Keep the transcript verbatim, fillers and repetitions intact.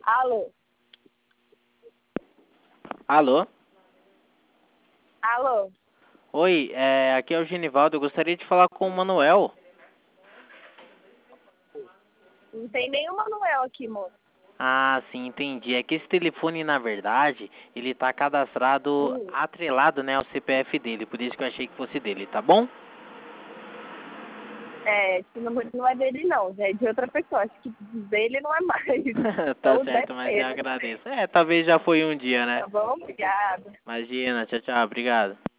Alô? Alô? Alô? Oi, é, aqui é o Genivaldo. Eu gostaria de falar com o Manuel. Não tem nenhum Manuel aqui, moço. Ah, sim, entendi. É que esse telefone, na verdade, ele tá cadastrado, Hum. atrelado, né, ao C P F dele. Por isso que eu achei que fosse dele, tá bom? É, esse número não é dele não, já é de outra pessoa. Acho que dele não é mais. Tá Então deve certo, mas eu ser. agradeço. É, talvez já foi um dia, né? Tá bom? Obrigada. Imagina, tchau, tchau, obrigado.